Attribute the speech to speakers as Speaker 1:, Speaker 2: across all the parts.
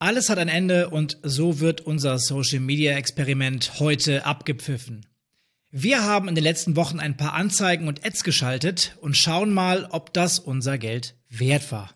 Speaker 1: Alles hat ein Ende und so wird unser Social-Media-Experiment heute abgepfiffen. Wir haben in den letzten Wochen ein paar Anzeigen und Ads geschaltet und schauen mal, ob das unser Geld wert war.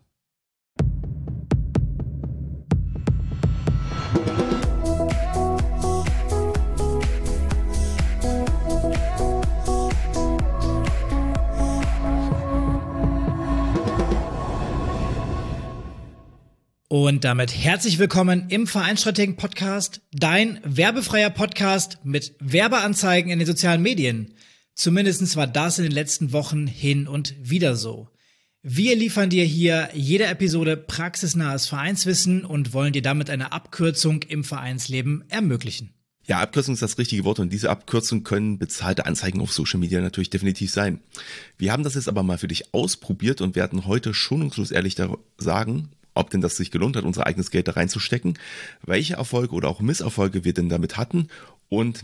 Speaker 1: Und damit herzlich willkommen im Vereinsstrategen-Podcast, dein werbefreier Podcast mit Werbeanzeigen in den sozialen Medien. Zumindest war das in den letzten Wochen hin und wieder so. Wir liefern dir hier jede Episode praxisnahes Vereinswissen und wollen dir damit eine Abkürzung im Vereinsleben ermöglichen.
Speaker 2: Ja, Abkürzung ist das richtige Wort und diese Abkürzung können bezahlte Anzeigen auf Social Media natürlich definitiv sein. Wir haben das jetzt aber mal für dich ausprobiert und werden heute schonungslos ehrlich sagen, ob denn das sich gelohnt hat, unser eigenes Geld da reinzustecken, welche Erfolge oder auch Misserfolge wir denn damit hatten und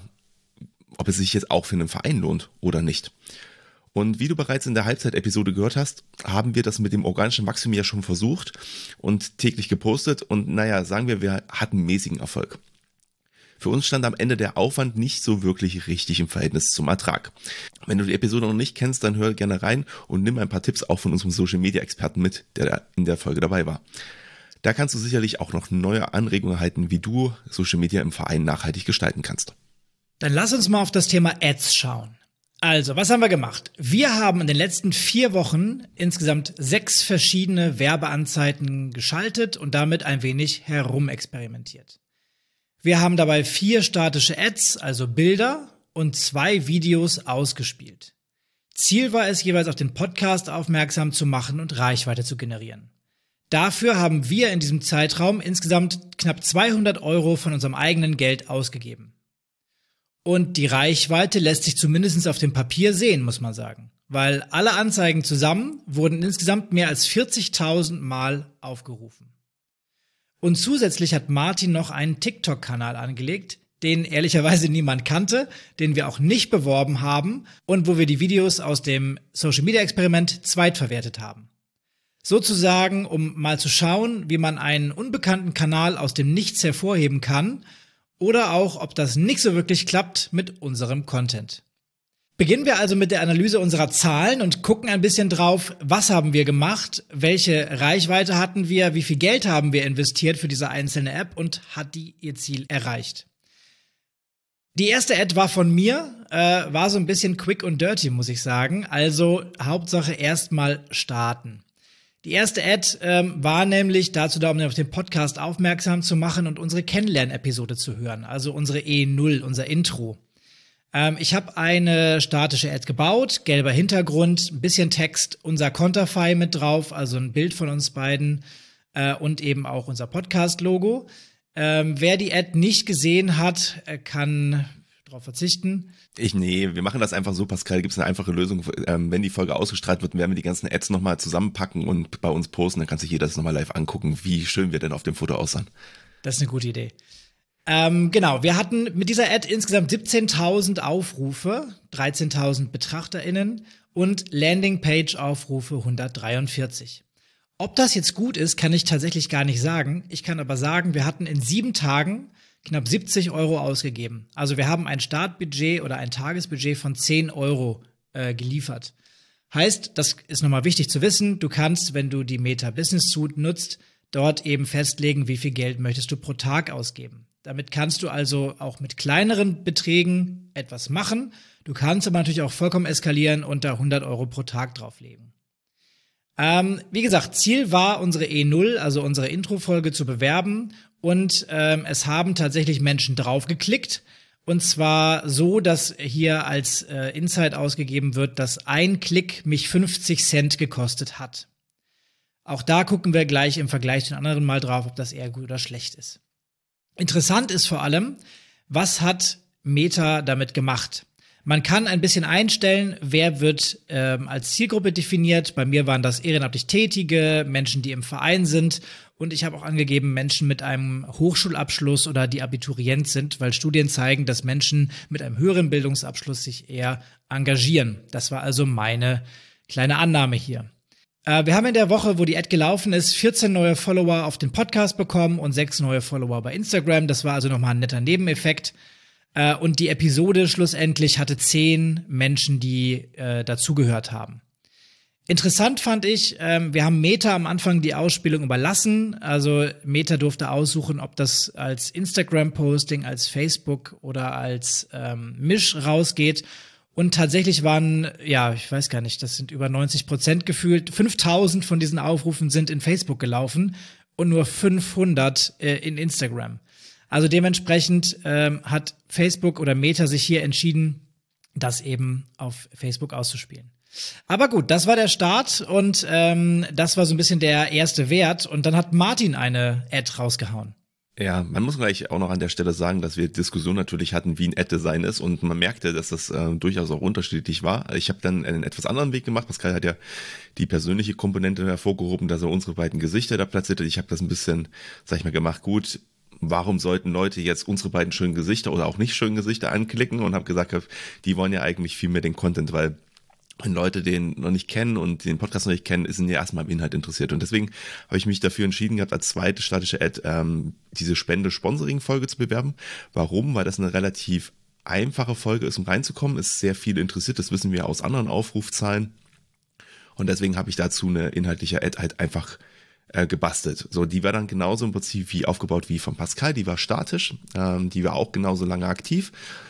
Speaker 2: ob es sich jetzt auch für einen Verein lohnt oder nicht. Und wie du bereits in der Halbzeit-Episode gehört hast, haben wir das mit dem organischen Wachstum ja schon versucht und täglich gepostet und sagen wir hatten mäßigen Erfolg. Für uns stand am Ende der Aufwand nicht so wirklich richtig im Verhältnis zum Ertrag. Wenn du die Episode noch nicht kennst, dann hör gerne rein und nimm ein paar Tipps auch von unserem Social-Media-Experten mit, der in der Folge dabei war. Da kannst du sicherlich auch noch neue Anregungen erhalten, wie du Social Media im Verein nachhaltig gestalten kannst.
Speaker 1: Dann lass uns mal auf das Thema Ads schauen. Also, was haben wir gemacht? Wir haben in den letzten 4 Wochen insgesamt 6 verschiedene Werbeanzeigen geschaltet und damit ein wenig herumexperimentiert. Wir haben dabei 4 statische Ads, also Bilder, und 2 Videos ausgespielt. Ziel war es, jeweils auf den Podcast aufmerksam zu machen und Reichweite zu generieren. Dafür haben wir in diesem Zeitraum insgesamt knapp 200 € von unserem eigenen Geld ausgegeben. Und die Reichweite lässt sich zumindest auf dem Papier sehen, muss man sagen. Weil alle Anzeigen zusammen wurden insgesamt mehr als 40.000 Mal aufgerufen. Und zusätzlich hat Martin noch einen TikTok-Kanal angelegt, den ehrlicherweise niemand kannte, den wir auch nicht beworben haben und wo wir die Videos aus dem Social-Media-Experiment zweitverwertet haben. Sozusagen, um mal zu schauen, wie man einen unbekannten Kanal aus dem Nichts hervorheben kann oder auch, ob das nicht so wirklich klappt mit unserem Content. Beginnen wir also mit der Analyse unserer Zahlen und gucken ein bisschen drauf, was haben wir gemacht, welche Reichweite hatten wir, wie viel Geld haben wir investiert für diese einzelne App und hat die ihr Ziel erreicht. Die erste Ad war von mir, war so ein bisschen quick und dirty, muss ich sagen, also Hauptsache erstmal starten. Die erste Ad war nämlich dazu da, um auf den Podcast aufmerksam zu machen und unsere Kennenlern-Episode zu hören, also unsere E0, unser Intro. Ich habe eine statische Ad gebaut, gelber Hintergrund, ein bisschen Text, unser Konterfei mit drauf, also ein Bild von uns beiden und eben auch unser Podcast-Logo. Wer die Ad nicht gesehen hat, kann darauf verzichten.
Speaker 2: Wir machen das einfach so, Pascal, gibt es eine einfache Lösung. Wenn die Folge ausgestrahlt wird, werden wir die ganzen Ads nochmal zusammenpacken und bei uns posten, dann kann sich jeder das nochmal live angucken, wie schön wir denn auf dem Foto aussahen.
Speaker 1: Das ist eine gute Idee. Genau, wir hatten mit dieser Ad insgesamt 17.000 Aufrufe, 13.000 BetrachterInnen und Landingpage-Aufrufe 143. Ob das jetzt gut ist, kann ich tatsächlich gar nicht sagen. Ich kann aber sagen, wir hatten in 7 Tagen knapp 70 € ausgegeben. Also wir haben ein Startbudget oder ein Tagesbudget von 10 € geliefert. Heißt, das ist nochmal wichtig zu wissen, du kannst, wenn du die Meta Business Suite nutzt, dort eben festlegen, wie viel Geld möchtest du pro Tag ausgeben. Damit kannst du also auch mit kleineren Beträgen etwas machen. Du kannst aber natürlich auch vollkommen eskalieren und da 100 € pro Tag drauflegen. Wie gesagt, Ziel war, unsere E0, also unsere Intro-Folge zu bewerben und es haben tatsächlich Menschen draufgeklickt. Und zwar so, dass hier als Insight ausgegeben wird, dass ein Klick mich 50 Cent gekostet hat. Auch da gucken wir gleich im Vergleich zu den anderen mal drauf, ob das eher gut oder schlecht ist. Interessant ist vor allem, was hat Meta damit gemacht? Man kann ein bisschen einstellen, wer wird als Zielgruppe definiert. Bei mir waren das ehrenamtlich Tätige, Menschen, die im Verein sind. Und ich habe auch angegeben, Menschen mit einem Hochschulabschluss oder die Abiturient sind, weil Studien zeigen, dass Menschen mit einem höheren Bildungsabschluss sich eher engagieren. Das war also meine kleine Annahme hier. Wir haben in der Woche, wo die Ad gelaufen ist, 14 neue Follower auf den Podcast bekommen und 6 neue Follower bei Instagram. Das war also nochmal ein netter Nebeneffekt. Und die Episode schlussendlich hatte 10 Menschen, die dazugehört haben. Interessant fand ich, wir haben Meta am Anfang die Ausspielung überlassen. Also Meta durfte aussuchen, ob das als Instagram-Posting, als Facebook oder als Misch rausgeht. Und tatsächlich waren, ja, ich weiß gar nicht, das sind über 90% gefühlt. 5000 von diesen Aufrufen sind in Facebook gelaufen und nur 500 in Instagram. Also dementsprechend hat Facebook oder Meta sich hier entschieden, das eben auf Facebook auszuspielen. Aber gut, das war der Start und das war so ein bisschen der erste Wert. Und dann hat Martin eine Ad rausgehauen.
Speaker 2: Ja, man muss gleich auch noch an der Stelle sagen, dass wir Diskussionen natürlich hatten, wie ein Ad-Design ist und man merkte, dass das durchaus auch unterschiedlich war. Ich habe dann einen etwas anderen Weg gemacht. Pascal hat ja die persönliche Komponente hervorgehoben, dass er unsere beiden Gesichter da platziert hat. Ich habe das ein bisschen, sag ich mal, gemacht. Gut, warum sollten Leute jetzt unsere beiden schönen Gesichter oder auch nicht schönen Gesichter anklicken? Und habe gesagt, die wollen ja eigentlich viel mehr den Content, weil wenn Leute den noch nicht kennen und den Podcast noch nicht kennen, sind ja erstmal im Inhalt interessiert. Und deswegen habe ich mich dafür entschieden gehabt, als zweite statische Ad diese Spende-Sponsoring-Folge zu bewerben. Warum? Weil das eine relativ einfache Folge ist, um reinzukommen. Ist sehr viel interessiert, das wissen wir aus anderen Aufrufzahlen. Und deswegen habe ich dazu eine inhaltliche Ad halt einfach gebastelt. So, die war dann genauso im Prinzip wie aufgebaut wie von Pascal. Die war statisch, die war auch genauso lange aktiv.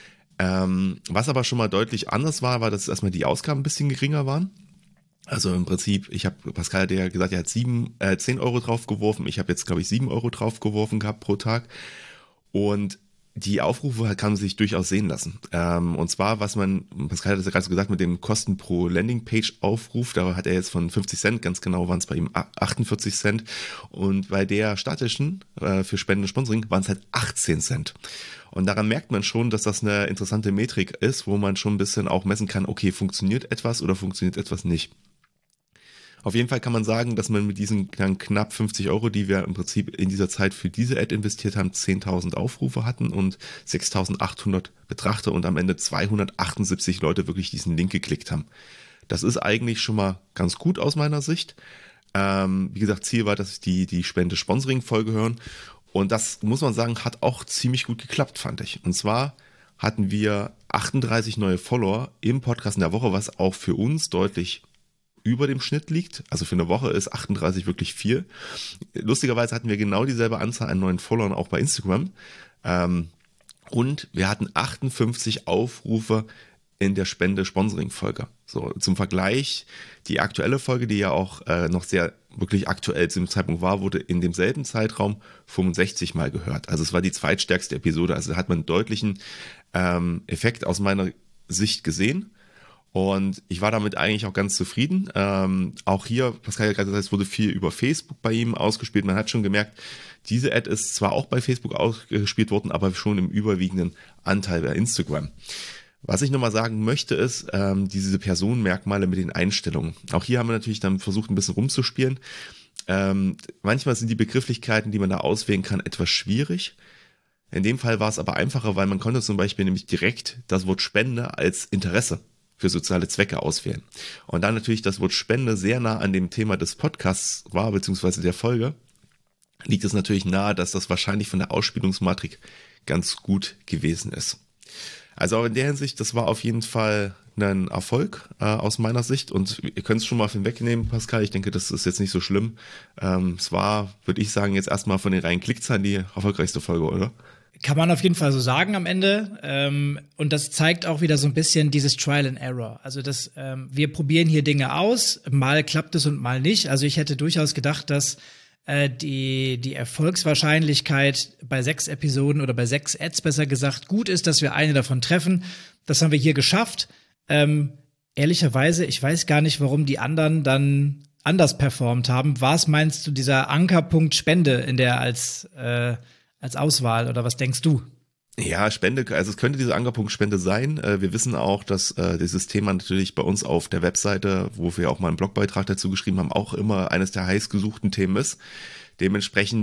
Speaker 2: Was aber schon mal deutlich anders war, dass erstmal die Ausgaben ein bisschen geringer waren. Also im Prinzip, Pascal hat ja gesagt, er hat 10 Euro draufgeworfen. Ich habe jetzt, glaube ich, 7 Euro draufgeworfen gehabt pro Tag. Und die Aufrufe kann man sich durchaus sehen lassen. Und zwar, Pascal hat es ja gerade so gesagt, mit dem Kosten pro Landingpage-Aufruf, da hat er jetzt von 50 Cent, ganz genau waren es bei ihm 48 Cent. Und bei der statischen, für Spenden und Sponsoring, waren es halt 18 Cent. Und daran merkt man schon, dass das eine interessante Metrik ist, wo man schon ein bisschen auch messen kann, okay, funktioniert etwas oder funktioniert etwas nicht. Auf jeden Fall kann man sagen, dass man mit diesen dann knapp 50 Euro, die wir im Prinzip in dieser Zeit für diese Ad investiert haben, 10.000 Aufrufe hatten und 6.800 Betrachter und am Ende 278 Leute wirklich diesen Link geklickt haben. Das ist eigentlich schon mal ganz gut aus meiner Sicht. Wie gesagt, Ziel war, dass die Spende-Sponsoring-Folge hören. Und das, muss man sagen, hat auch ziemlich gut geklappt, fand ich. Und zwar hatten wir 38 neue Follower im Podcast in der Woche, was auch für uns deutlich über dem Schnitt liegt. Also für eine Woche ist 38 wirklich viel. Lustigerweise hatten wir genau dieselbe Anzahl an neuen Followern auch bei Instagram. Und wir hatten 58 Aufrufe in der Spende-Sponsoring-Folge. So, zum Vergleich, die aktuelle Folge, die ja auch noch sehr wirklich aktuell zu dem Zeitpunkt war, wurde in demselben Zeitraum 65 Mal gehört. Also es war die zweitstärkste Episode. Also da hat man einen deutlichen Effekt aus meiner Sicht gesehen. Und ich war damit eigentlich auch ganz zufrieden. Auch hier, Pascal hat gerade gesagt, es wurde viel über Facebook bei ihm ausgespielt. Man hat schon gemerkt, diese Ad ist zwar auch bei Facebook ausgespielt worden, aber schon im überwiegenden Anteil bei Instagram. Was ich nochmal sagen möchte, ist diese Personenmerkmale mit den Einstellungen. Auch hier haben wir natürlich dann versucht, ein bisschen rumzuspielen. Manchmal sind die Begrifflichkeiten, die man da auswählen kann, etwas schwierig. In dem Fall war es aber einfacher, weil man konnte zum Beispiel nämlich direkt das Wort Spende als Interesse für soziale Zwecke auswählen. Und dann natürlich das Wort Spende sehr nah an dem Thema des Podcasts war, beziehungsweise der Folge, liegt es natürlich nahe, dass das wahrscheinlich von der Ausspielungsmatrik ganz gut gewesen ist. Also auch in der Hinsicht, das war auf jeden Fall ein Erfolg aus meiner Sicht und ihr könnt es schon mal wegnehmen, Pascal. Ich denke, das ist jetzt nicht so schlimm. Es war, würde ich sagen, jetzt erstmal von den reinen Klickzahlen die erfolgreichste Folge, oder?
Speaker 1: Kann man auf jeden Fall so sagen am Ende. Und das zeigt auch wieder so ein bisschen dieses Trial and Error. Also wir probieren hier Dinge aus, mal klappt es und mal nicht. Also ich hätte durchaus gedacht, dass die Erfolgswahrscheinlichkeit bei 6 Episoden oder bei 6 Ads besser gesagt gut ist, dass wir eine davon treffen. Das haben wir hier geschafft. Ehrlicherweise, ich weiß gar nicht, warum die anderen dann anders performt haben. Was meinst du, dieser Ankerpunkt Spende in der als Auswahl oder was denkst du?
Speaker 2: Ja, Spende, also es könnte dieser Ankerpunkt Spende sein. Wir wissen auch, dass dieses Thema natürlich bei uns auf der Webseite, wo wir auch mal einen Blogbeitrag dazu geschrieben haben, auch immer eines der heißgesuchten Themen ist. Dementsprechend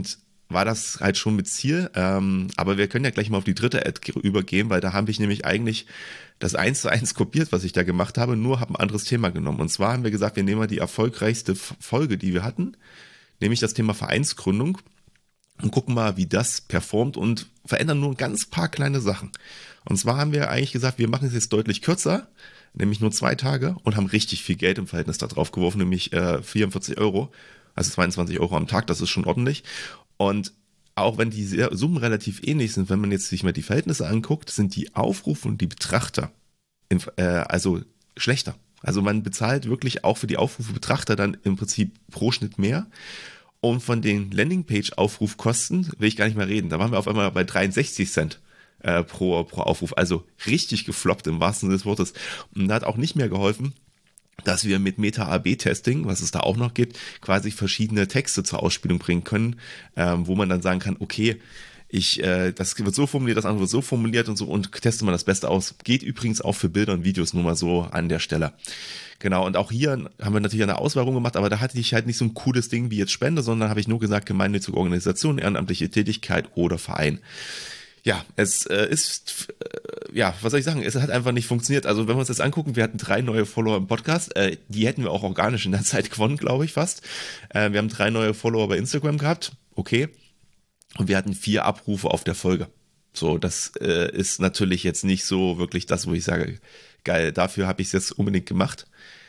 Speaker 2: war das halt schon mit Ziel. Aber wir können ja gleich mal auf die dritte Ad übergehen, weil da habe ich nämlich eigentlich das 1:1 kopiert, was ich da gemacht habe, nur habe ein anderes Thema genommen. Und zwar haben wir gesagt, wir nehmen mal die erfolgreichste Folge, die wir hatten, nämlich das Thema Vereinsgründung, und gucken mal, wie das performt und verändern nur ein ganz paar kleine Sachen. Und zwar haben wir eigentlich gesagt, wir machen es jetzt deutlich kürzer, nämlich nur 2 Tage, und haben richtig viel Geld im Verhältnis da drauf geworfen, nämlich 44 €, also 22 € am Tag, das ist schon ordentlich. Und auch wenn die Summen relativ ähnlich sind, wenn man jetzt sich mal die Verhältnisse anguckt, sind die Aufrufe und die Betrachter also schlechter. Also man bezahlt wirklich auch für die Aufrufe Betrachter dann im Prinzip pro Schnitt mehr. Und von den Landingpage-Aufrufkosten will ich gar nicht mehr reden. Da waren wir auf einmal bei 63 Cent pro Aufruf. Also richtig gefloppt im wahrsten Sinne des Wortes. Und da hat auch nicht mehr geholfen, dass wir mit Meta-AB-Testing, was es da auch noch gibt, quasi verschiedene Texte zur Ausspielung bringen können, wo man dann sagen kann, okay, das wird so formuliert, das andere wird so formuliert und so, und teste mal das Beste aus. Geht übrigens auch für Bilder und Videos, nur mal so an der Stelle. Genau, und auch hier haben wir natürlich eine Auswahl gemacht, aber da hatte ich halt nicht so ein cooles Ding wie jetzt Spende, sondern habe ich nur gesagt, gemeinnützige Organisation, ehrenamtliche Tätigkeit oder Verein. Ja, es was soll ich sagen, es hat einfach nicht funktioniert. Also wenn wir uns das angucken, wir hatten 3 neue Follower im Podcast, die hätten wir auch organisch in der Zeit gewonnen, glaube ich fast. Wir haben 3 neue Follower bei Instagram gehabt, okay. Und wir hatten 4 Abrufe auf der Folge. So, das ist natürlich jetzt nicht so wirklich das, wo ich sage, geil, dafür habe ich es jetzt unbedingt gemacht.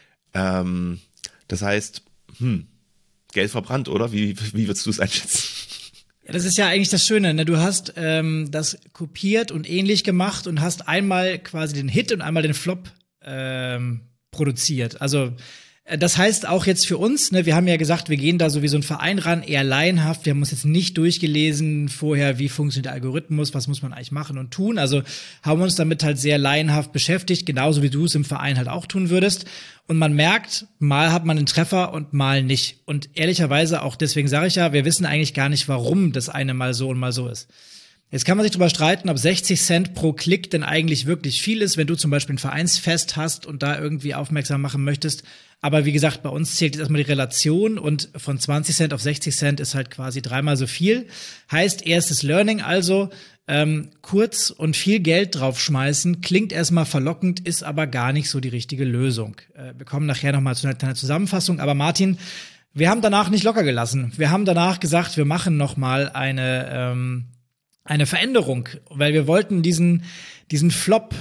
Speaker 2: Das heißt, Geld verbrannt, oder? Wie würdest du es einschätzen?
Speaker 1: Ja, das ist ja eigentlich das Schöne, ne? Du hast das kopiert und ähnlich gemacht und hast einmal quasi den Hit und einmal den Flop produziert. Also das heißt auch jetzt für uns, ne, wir haben ja gesagt, wir gehen da so wie so ein Verein ran, eher laienhaft. Wir haben uns jetzt nicht durchgelesen vorher, wie funktioniert der Algorithmus, was muss man eigentlich machen und tun. Also haben uns damit halt sehr laienhaft beschäftigt, genauso wie du es im Verein halt auch tun würdest. Und man merkt, mal hat man einen Treffer und mal nicht. Und ehrlicherweise, auch deswegen sage ich ja, wir wissen eigentlich gar nicht, warum das eine mal so und mal so ist. Jetzt kann man sich drüber streiten, ob 60 Cent pro Klick denn eigentlich wirklich viel ist, wenn du zum Beispiel ein Vereinsfest hast und da irgendwie aufmerksam machen möchtest. Aber wie gesagt, bei uns zählt jetzt erstmal die Relation, und von 20 Cent auf 60 Cent ist halt quasi 3-mal so viel. Heißt, erstes Learning also, kurz und viel Geld draufschmeißen, klingt erstmal verlockend, ist aber gar nicht so die richtige Lösung. Wir kommen nachher nochmal zu einer kleinen Zusammenfassung. Aber Martin, wir haben danach nicht locker gelassen. Wir haben danach gesagt, wir machen nochmal eine Veränderung, weil wir wollten diesen Flop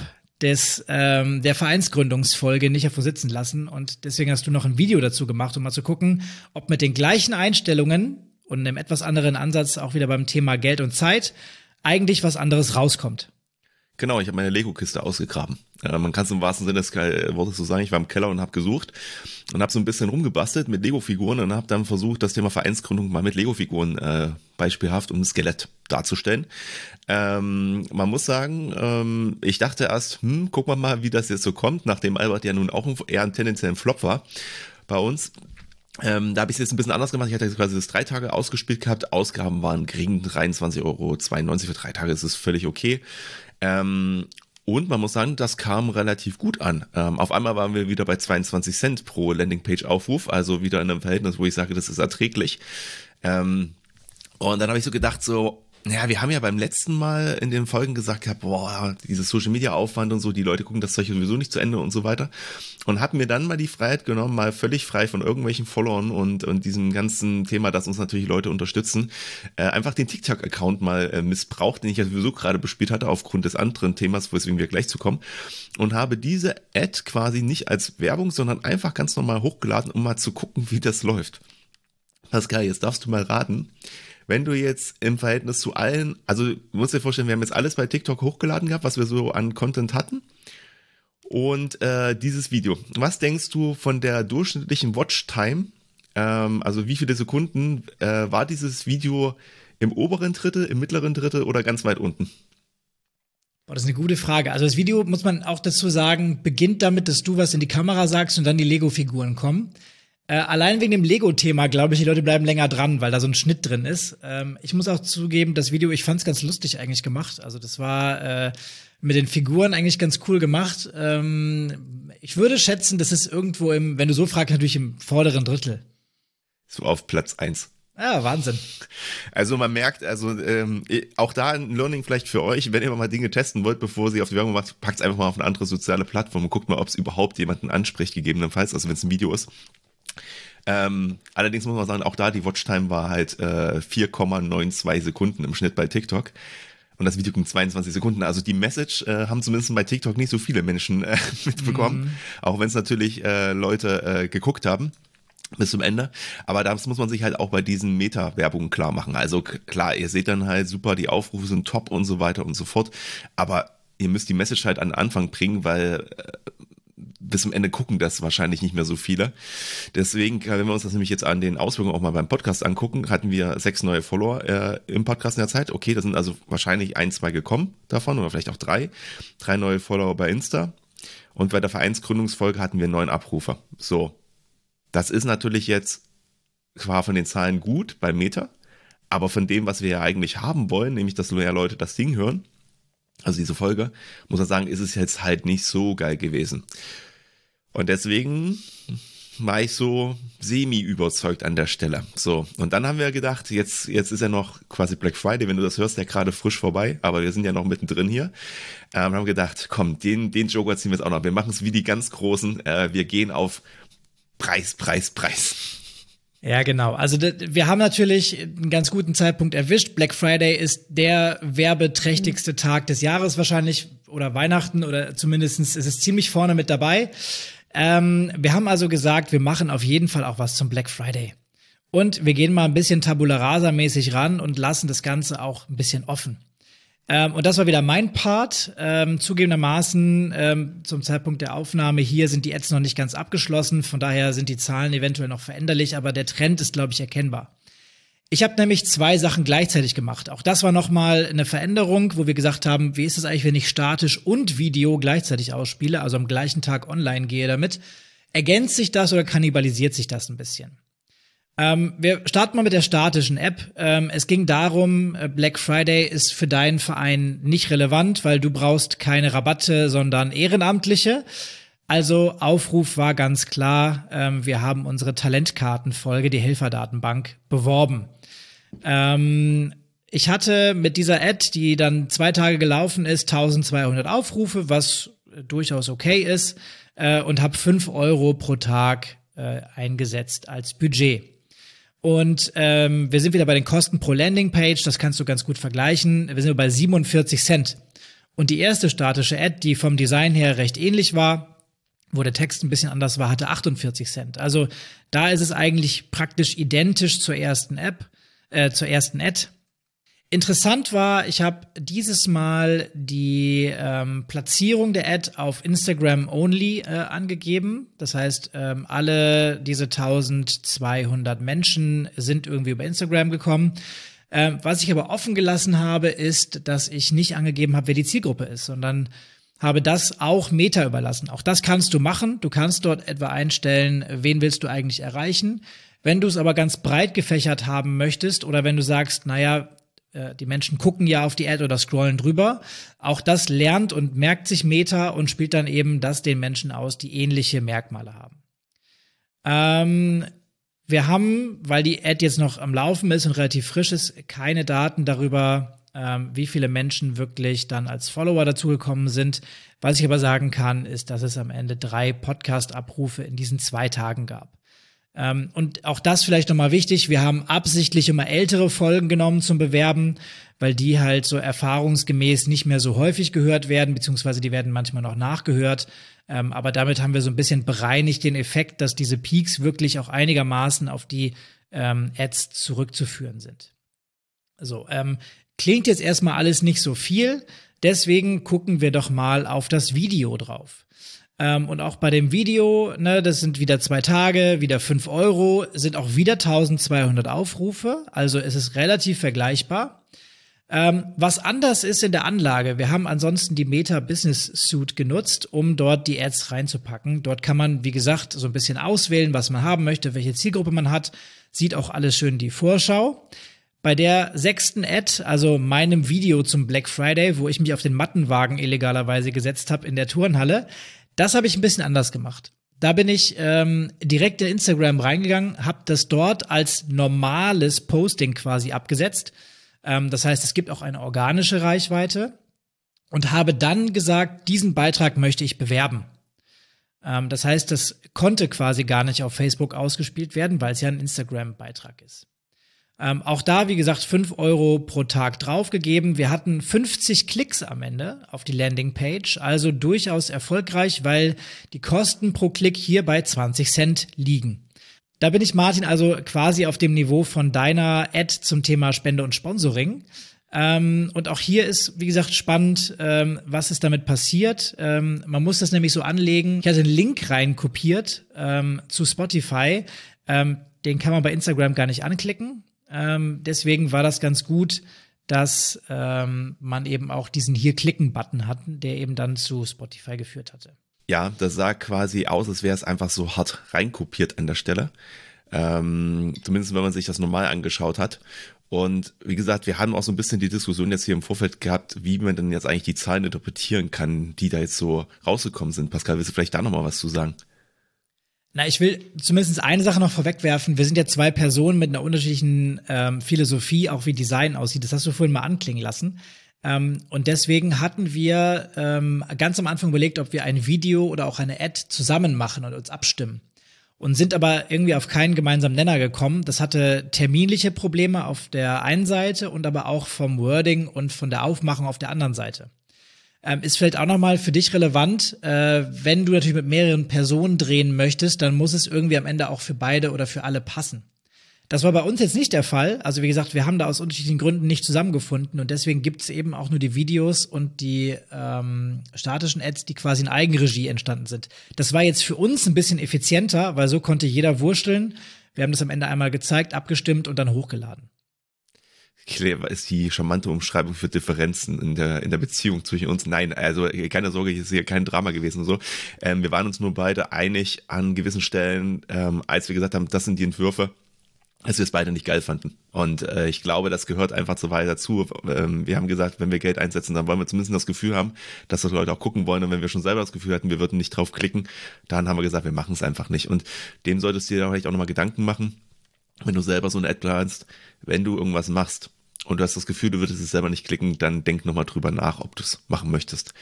Speaker 1: der Vereinsgründungsfolge nicht davor sitzen lassen, und deswegen hast du noch ein Video dazu gemacht, um mal zu gucken, ob mit den gleichen Einstellungen und einem etwas anderen Ansatz auch wieder beim Thema Geld und Zeit eigentlich was anderes rauskommt.
Speaker 2: Genau, ich habe meine Lego-Kiste ausgegraben. Man kann es im wahrsten Sinne des Wortes so sagen, ich war im Keller und habe gesucht und habe so ein bisschen rumgebastelt mit Lego-Figuren und habe dann versucht, das Thema Vereinsgründung mal mit Lego-Figuren beispielhaft und ein Skelett darzustellen. Man muss sagen, ich dachte erst, guck mal, wie das jetzt so kommt, nachdem Albert ja nun auch eher ein tendenziellen Flop war bei uns. Da habe ich es jetzt ein bisschen anders gemacht. Ich hatte quasi das 3 Tage ausgespielt gehabt. Ausgaben waren gering, 23,92 € für 3 Tage, ist es völlig okay. Und man muss sagen, das kam relativ gut an. Auf einmal waren wir wieder bei 22 Cent pro Landingpage-Aufruf, also wieder in einem Verhältnis, wo ich sage, das ist erträglich. Und dann habe ich so gedacht, wir haben ja beim letzten Mal in den Folgen gesagt, dieses Social-Media-Aufwand und so, die Leute gucken das Zeug sowieso nicht zu Ende und so weiter. Und habe mir dann mal die Freiheit genommen, mal völlig frei von irgendwelchen Followern und diesem ganzen Thema, dass uns natürlich Leute unterstützen, einfach den TikTok-Account mal missbraucht, den ich ja sowieso gerade bespielt hatte, aufgrund des anderen Themas, weswegen wir gleich zu kommen, und habe diese Ad quasi nicht als Werbung, sondern einfach ganz normal hochgeladen, um mal zu gucken, wie das läuft. Pascal, jetzt darfst du mal raten, wenn du jetzt im Verhältnis zu allen, also du musst dir vorstellen, wir haben jetzt alles bei TikTok hochgeladen gehabt, was wir so an Content hatten, und dieses Video. Was denkst du von der durchschnittlichen Watchtime, also wie viele Sekunden war dieses Video im oberen Drittel, im mittleren Drittel oder ganz weit unten?
Speaker 1: Das ist eine gute Frage. Also das Video, muss man auch dazu sagen, beginnt damit, dass du was in die Kamera sagst und dann die Lego-Figuren kommen. Allein wegen dem Lego-Thema, glaube ich, die Leute bleiben länger dran, weil da so ein Schnitt drin ist. Ich muss auch zugeben, das Video, ich fand es ganz lustig eigentlich gemacht. Also das war mit den Figuren eigentlich ganz cool gemacht. Ich würde schätzen, das ist irgendwo wenn du so fragst, natürlich im vorderen Drittel.
Speaker 2: So auf Platz 1.
Speaker 1: Ja, Wahnsinn.
Speaker 2: Also man merkt, auch da ein Learning vielleicht für euch, wenn ihr mal Dinge testen wollt, bevor sie auf die Werbung macht, packt es einfach mal auf eine andere soziale Plattform und guckt mal, ob es überhaupt jemanden anspricht, gegebenenfalls, also wenn es ein Video ist. Allerdings muss man sagen, auch da die Watchtime war halt 4,92 Sekunden im Schnitt bei TikTok. Und das Video ging 22 Sekunden. Also die Message haben zumindest bei TikTok nicht so viele Menschen mitbekommen. Auch wenn es natürlich Leute geguckt haben bis zum Ende. Aber das muss man sich halt auch bei diesen Meta-Werbungen klar machen. Also klar, ihr seht dann halt super, die Aufrufe sind top und so weiter und so fort. Aber ihr müsst die Message halt an den Anfang bringen, weil bis zum Ende gucken das wahrscheinlich nicht mehr so viele. Deswegen, wenn wir uns das nämlich jetzt an den Auswirkungen auch mal beim Podcast angucken, hatten wir 6 neue Follower im Podcast in der Zeit. Okay, da sind also wahrscheinlich 1, 2 gekommen davon oder vielleicht auch 3. 3 neue Follower bei Insta. Und bei der Vereinsgründungsfolge hatten wir 9 Abrufer. So, das ist natürlich jetzt zwar von den Zahlen gut bei Meta, aber von dem, was wir ja eigentlich haben wollen, nämlich dass mehr Leute das Ding hören, also diese Folge, muss man sagen, ist es jetzt halt nicht so geil gewesen. Und deswegen war ich so semi-überzeugt an der Stelle. So, und dann haben wir gedacht, jetzt ist ja noch quasi Black Friday, wenn du das hörst, der gerade frisch vorbei, aber wir sind ja noch mittendrin hier. Haben gedacht, komm, den Joker ziehen wir jetzt auch noch. Wir machen es wie die ganz Großen, wir gehen auf Preis.
Speaker 1: Ja, genau. Also wir haben natürlich einen ganz guten Zeitpunkt erwischt. Black Friday ist der werbeträchtigste Tag des Jahres wahrscheinlich oder Weihnachten oder zumindestens ist es ziemlich vorne mit dabei. Wir haben also gesagt, wir machen auf jeden Fall auch was zum Black Friday. Und wir gehen mal ein bisschen Tabula Rasa-mäßig ran und lassen das Ganze auch ein bisschen offen. Und das war wieder mein Part. Zugegebenermaßen zum Zeitpunkt der Aufnahme hier sind die Ads noch nicht ganz abgeschlossen. Von daher sind die Zahlen eventuell noch veränderlich, aber der Trend ist, glaube ich, erkennbar. Ich habe nämlich 2 Sachen gleichzeitig gemacht. Auch das war noch mal eine Veränderung, wo wir gesagt haben, wie ist es eigentlich, wenn ich statisch und Video gleichzeitig ausspiele, also am gleichen Tag online gehe damit? Ergänzt sich das oder kannibalisiert sich das ein bisschen? Wir starten mal mit der statischen App. Es ging darum, Black Friday ist für deinen Verein nicht relevant, weil du brauchst keine Rabatte, sondern Ehrenamtliche. Also Aufruf war ganz klar, wir haben unsere Talentkartenfolge, die Helferdatenbank, beworben. Ich hatte mit dieser Ad, die dann 2 Tage gelaufen ist, 1200 Aufrufe, was durchaus okay ist, und habe 5 € pro Tag eingesetzt als Budget. Und wir sind wieder bei den Kosten pro Landingpage, das kannst du ganz gut vergleichen. Wir sind bei 47 Cent. Und die erste statische Ad, die vom Design her recht ähnlich war, wo der Text ein bisschen anders war, hatte 48 Cent. Also da ist es eigentlich praktisch identisch zur ersten Ad. Interessant war, ich habe dieses Mal die Platzierung der Ad auf Instagram only angegeben. Das heißt, alle diese 1200 Menschen sind irgendwie über Instagram gekommen. Was ich aber offen gelassen habe, ist, dass ich nicht angegeben habe, wer die Zielgruppe ist, sondern habe das auch Meta überlassen. Auch das kannst du machen. Du kannst dort etwa einstellen, wen willst du eigentlich erreichen. Wenn du es aber ganz breit gefächert haben möchtest oder wenn du sagst, naja, die Menschen gucken ja auf die Ad oder scrollen drüber. Auch das lernt und merkt sich Meta und spielt dann eben das den Menschen aus, die ähnliche Merkmale haben. Wir haben, weil die Ad jetzt noch am Laufen ist und relativ frisch ist, keine Daten darüber, wie viele Menschen wirklich dann als Follower dazugekommen sind. Was ich aber sagen kann, ist, dass es am Ende 3 Podcast-Abrufe in diesen 2 Tagen gab. Und auch das vielleicht nochmal wichtig, wir haben absichtlich immer ältere Folgen genommen zum Bewerben, weil die halt so erfahrungsgemäß nicht mehr so häufig gehört werden, beziehungsweise die werden manchmal noch nachgehört. Aber damit haben wir so ein bisschen bereinigt den Effekt, dass diese Peaks wirklich auch einigermaßen auf die Ads zurückzuführen sind. So, klingt jetzt erstmal alles nicht so viel, deswegen gucken wir doch mal auf das Video drauf. Und auch bei dem Video, ne, das sind wieder 2 Tage, wieder 5 €, sind auch wieder 1200 Aufrufe, also es ist relativ vergleichbar. Was anders ist in der Anlage, wir haben ansonsten die Meta Business Suite genutzt, um dort die Ads reinzupacken. Dort kann man, wie gesagt, so ein bisschen auswählen, was man haben möchte, welche Zielgruppe man hat, sieht auch alles schön die Vorschau. Bei der 6. Ad, also meinem Video zum Black Friday, wo ich mich auf den Mattenwagen illegalerweise gesetzt habe in der Turnhalle, das habe ich ein bisschen anders gemacht. Da bin ich direkt in Instagram reingegangen, habe das dort als normales Posting quasi abgesetzt. Das heißt, es gibt auch eine organische Reichweite und habe dann gesagt, diesen Beitrag möchte ich bewerben. Das heißt, das konnte quasi gar nicht auf Facebook ausgespielt werden, weil es ja ein Instagram-Beitrag ist. Auch da, wie gesagt, 5 Euro pro Tag draufgegeben. Wir hatten 50 Klicks am Ende auf die Landingpage, also durchaus erfolgreich, weil die Kosten pro Klick hier bei 20 Cent liegen. Da bin ich, Martin, also quasi auf dem Niveau von deiner Ad zum Thema Spende und Sponsoring. Und auch hier ist, wie gesagt, spannend, was ist damit passiert. Man muss das nämlich so anlegen. Ich hatte einen Link rein kopiert zu Spotify. Den kann man bei Instagram gar nicht anklicken. Deswegen war das ganz gut, dass man eben auch diesen Hier-Klicken-Button hatten, der eben dann zu Spotify geführt hatte.
Speaker 2: Ja, das sah quasi aus, als wäre es einfach so hart reinkopiert an der Stelle. Zumindest wenn man sich das normal angeschaut hat. Und wie gesagt, wir haben auch so ein bisschen die Diskussion jetzt hier im Vorfeld gehabt, wie man denn jetzt eigentlich die Zahlen interpretieren kann, die da jetzt so rausgekommen sind. Pascal, willst du vielleicht da nochmal was zu sagen?
Speaker 1: Na, ich will zumindest eine Sache noch vorwegwerfen. Wir sind ja 2 Personen mit einer unterschiedlichen Philosophie, auch wie Design aussieht. Das hast du vorhin mal anklingen lassen. Und deswegen hatten wir ganz am Anfang überlegt, ob wir ein Video oder auch eine Ad zusammen machen und uns abstimmen. Und sind aber irgendwie auf keinen gemeinsamen Nenner gekommen. Das hatte terminliche Probleme auf der einen Seite und aber auch vom Wording und von der Aufmachung auf der anderen Seite. Ist vielleicht auch nochmal für dich relevant, wenn du natürlich mit mehreren Personen drehen möchtest, dann muss es irgendwie am Ende auch für beide oder für alle passen. Das war bei uns jetzt nicht der Fall. Also wie gesagt, wir haben da aus unterschiedlichen Gründen nicht zusammengefunden und deswegen gibt es eben auch nur die Videos und die statischen Ads, die quasi in Eigenregie entstanden sind. Das war jetzt für uns ein bisschen effizienter, weil so konnte jeder wursteln. Wir haben das am Ende einmal gezeigt, abgestimmt und dann hochgeladen.
Speaker 2: Clever ist die charmante Umschreibung für Differenzen in der Beziehung zwischen uns. Nein, also keine Sorge, hier ist hier kein Drama gewesen und so. Wir waren uns nur beide einig an gewissen Stellen, als wir gesagt haben, das sind die Entwürfe, als wir es beide nicht geil fanden. Und ich glaube, das gehört einfach so weiter dazu. Wir haben gesagt, wenn wir Geld einsetzen, dann wollen wir zumindest das Gefühl haben, dass das Leute auch gucken wollen. Und wenn wir schon selber das Gefühl hatten, wir würden nicht drauf klicken, dann haben wir gesagt, wir machen es einfach nicht. Und dem solltest du dir vielleicht auch nochmal Gedanken machen, wenn du selber so eine Ad planst, wenn du irgendwas machst und du hast das Gefühl, du würdest es selber nicht klicken, dann denk nochmal drüber nach, ob du es machen möchtest.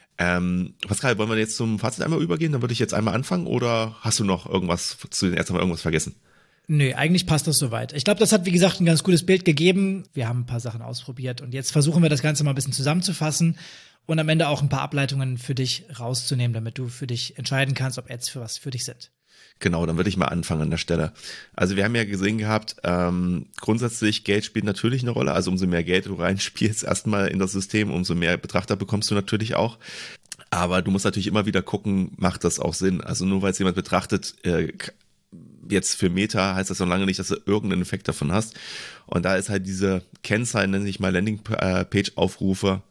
Speaker 2: Pascal, wollen wir jetzt zum Fazit einmal übergehen? Dann würde ich jetzt einmal anfangen oder hast du noch irgendwas zu den ersten Mal irgendwas vergessen?
Speaker 1: Nö, eigentlich passt das soweit. Ich glaube, das hat, wie gesagt, ein ganz gutes Bild gegeben. Wir haben ein paar Sachen ausprobiert und jetzt versuchen wir das Ganze mal ein bisschen zusammenzufassen und am Ende auch ein paar Ableitungen für dich rauszunehmen, damit du für dich entscheiden kannst, ob Ads für was für dich sind.
Speaker 2: Genau, dann würde ich mal anfangen an der Stelle. Also wir haben ja gesehen gehabt, grundsätzlich Geld spielt natürlich eine Rolle. Also umso mehr Geld du reinspielst erstmal in das System, umso mehr Betrachter bekommst du natürlich auch. Aber du musst natürlich immer wieder gucken, macht das auch Sinn? Also nur weil es jemand betrachtet, jetzt für Meta heißt das noch lange nicht, dass du irgendeinen Effekt davon hast. Und da ist halt diese Kennzahl, nenne ich mal Landingpage-Aufrufe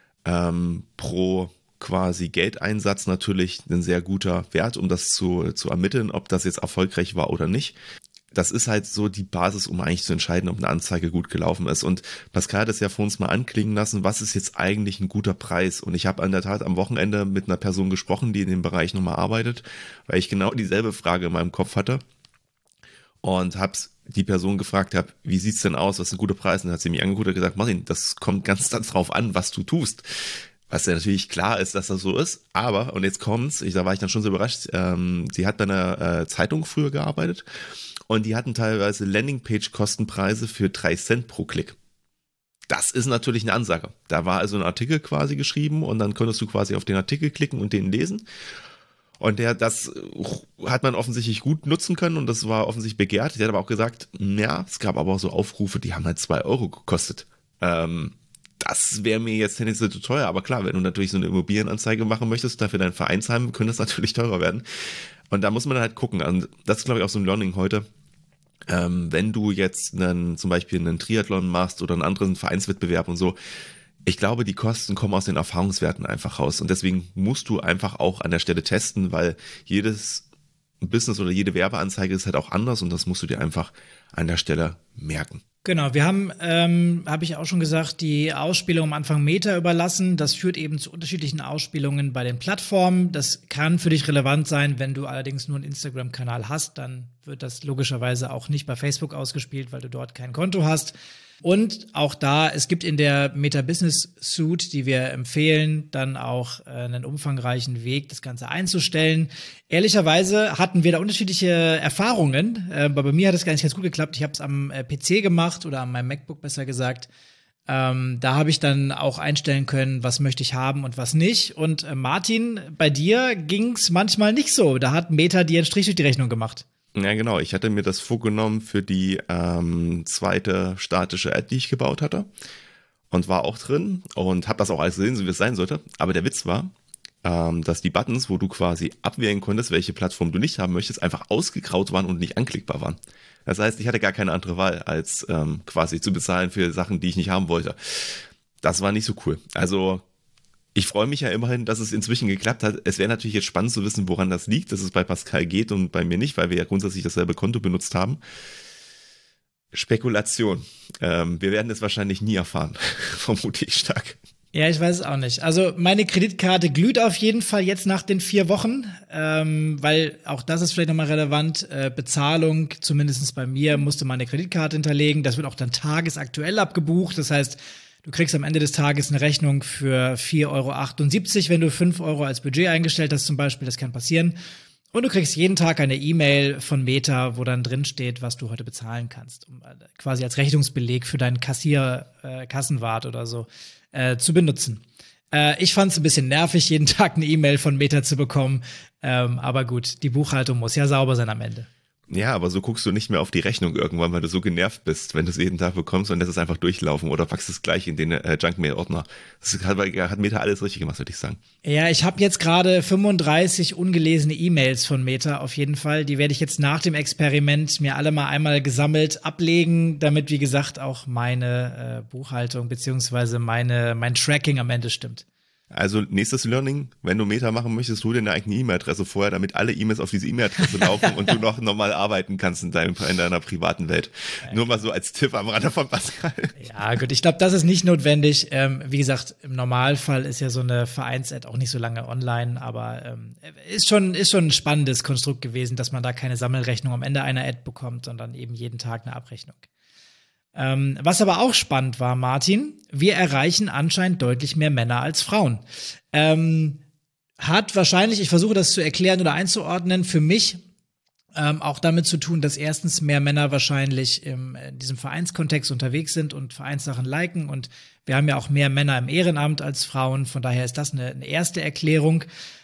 Speaker 2: pro quasi Geldeinsatz natürlich ein sehr guter Wert, um das zu ermitteln, ob das jetzt erfolgreich war oder nicht. Das ist halt so die Basis, um eigentlich zu entscheiden, ob eine Anzeige gut gelaufen ist. Und Pascal hat es ja vor uns mal anklingen lassen, was ist jetzt eigentlich ein guter Preis? Und ich habe in der Tat am Wochenende mit einer Person gesprochen, die in dem Bereich nochmal arbeitet, weil ich genau dieselbe Frage in meinem Kopf hatte. Und hab's die Person gefragt, wie sieht's denn aus, was ist ein guter Preis? Und dann hat sie mich angeguckt und gesagt, Martin, das kommt ganz drauf an, was du tust. Was ja natürlich klar ist, dass das so ist, aber, und jetzt kommt's, da war ich dann schon so überrascht, sie hat bei einer Zeitung früher gearbeitet und die hatten teilweise Landingpage-Kostenpreise für 3 Cent pro Klick. Das ist natürlich eine Ansage. Da war also ein Artikel quasi geschrieben und dann konntest du quasi auf den Artikel klicken und den lesen. Und das hat man offensichtlich gut nutzen können und das war offensichtlich begehrt. Der hat aber auch gesagt, ja, es gab aber auch so Aufrufe, die haben halt 2 Euro gekostet. Das wäre mir jetzt tendenziell zu teuer, aber klar, wenn du natürlich so eine Immobilienanzeige machen möchtest, dafür dein Vereinsheim, könnte das natürlich teurer werden. Und da muss man dann halt gucken. Und das ist, glaube ich, auch so ein Learning heute. Wenn du jetzt zum Beispiel einen Triathlon machst oder einen anderen Vereinswettbewerb und so, ich glaube, die Kosten kommen aus den Erfahrungswerten einfach raus. Und deswegen musst du einfach auch an der Stelle testen, weil jedes Business oder jede Werbeanzeige ist halt auch anders und das musst du dir einfach an der Stelle merken.
Speaker 1: Genau, wir haben, habe ich auch schon gesagt, die Ausspielung am Anfang Meta überlassen. Das führt eben zu unterschiedlichen Ausspielungen bei den Plattformen. Das kann für dich relevant sein, wenn du allerdings nur einen Instagram-Kanal hast, dann wird das logischerweise auch nicht bei Facebook ausgespielt, weil du dort kein Konto hast. Und auch da, es gibt in der Meta Business Suite, die wir empfehlen, dann auch einen umfangreichen Weg, das Ganze einzustellen. Ehrlicherweise hatten wir da unterschiedliche Erfahrungen, aber bei mir hat es gar nicht ganz gut geklappt. Ich habe es am PC gemacht oder an meinem MacBook besser gesagt. Da habe ich dann auch einstellen können, was möchte ich haben und was nicht. Und Martin, bei dir ging's manchmal nicht so. Da hat Meta dir einen Strich durch die Rechnung gemacht.
Speaker 2: Ja, genau. Ich hatte mir das vorgenommen für die zweite statische Ad, die ich gebaut hatte und war auch drin und habe das auch alles gesehen, so wie es sein sollte. Aber der Witz war, dass die Buttons, wo du quasi abwählen konntest, welche Plattform du nicht haben möchtest, einfach ausgegraut waren und nicht anklickbar waren. Das heißt, ich hatte gar keine andere Wahl, als quasi zu bezahlen für Sachen, die ich nicht haben wollte. Das war nicht so cool. Also ich freue mich ja immerhin, dass es inzwischen geklappt hat. Es wäre natürlich jetzt spannend zu wissen, woran das liegt, dass es bei Pascal geht und bei mir nicht, weil wir ja grundsätzlich dasselbe Konto benutzt haben. Spekulation. Wir werden es wahrscheinlich nie erfahren, vermute ich stark.
Speaker 1: Ja, ich weiß es auch nicht. Also meine Kreditkarte glüht auf jeden Fall jetzt nach den 4 Wochen, weil auch das ist vielleicht nochmal relevant. Bezahlung, zumindest bei mir, musste meine Kreditkarte hinterlegen. Das wird auch dann tagesaktuell abgebucht. Das heißt, du kriegst am Ende des Tages eine Rechnung für 4,78 €, wenn du 5 € als Budget eingestellt hast zum Beispiel. Das kann passieren. Und du kriegst jeden Tag eine E-Mail von Meta, wo dann drin steht, was du heute bezahlen kannst, um quasi als Rechnungsbeleg für deinen Kassenwart oder so zu benutzen. Ich fand es ein bisschen nervig, jeden Tag eine E-Mail von Meta zu bekommen. Aber gut, die Buchhaltung muss ja sauber sein am Ende.
Speaker 2: Ja, aber so guckst du nicht mehr auf die Rechnung irgendwann, weil du so genervt bist, wenn du es jeden Tag bekommst und lässt es einfach durchlaufen oder packst es gleich in den Junkmail-Ordner. Das hat Meta alles richtig gemacht, würde ich sagen.
Speaker 1: Ja, ich habe jetzt gerade 35 ungelesene E-Mails von Meta auf jeden Fall. Die werde ich jetzt nach dem Experiment mir alle mal einmal gesammelt ablegen, damit, wie gesagt, auch meine Buchhaltung beziehungsweise mein Tracking am Ende stimmt.
Speaker 2: Also nächstes Learning, wenn du Meta machen möchtest, hol dir eine eigene E-Mail-Adresse vorher, damit alle E-Mails auf diese E-Mail-Adresse laufen und du noch normal arbeiten kannst in deiner privaten Welt. Nur mal so als Tipp am Rande von Pascal.
Speaker 1: Ja gut, ich glaube, das ist nicht notwendig. Wie gesagt, im Normalfall ist ja so eine Vereins-Ad auch nicht so lange online, aber ist schon ein spannendes Konstrukt gewesen, dass man da keine Sammelrechnung am Ende einer Ad bekommt, sondern eben jeden Tag eine Abrechnung. Was aber auch spannend war, Martin, wir erreichen anscheinend deutlich mehr Männer als Frauen. Hat wahrscheinlich, ich versuche das zu erklären oder einzuordnen, für mich auch damit zu tun, dass erstens mehr Männer wahrscheinlich in diesem Vereinskontext unterwegs sind und Vereinssachen liken und wir haben ja auch mehr Männer im Ehrenamt als Frauen, von daher ist das eine erste Erklärung.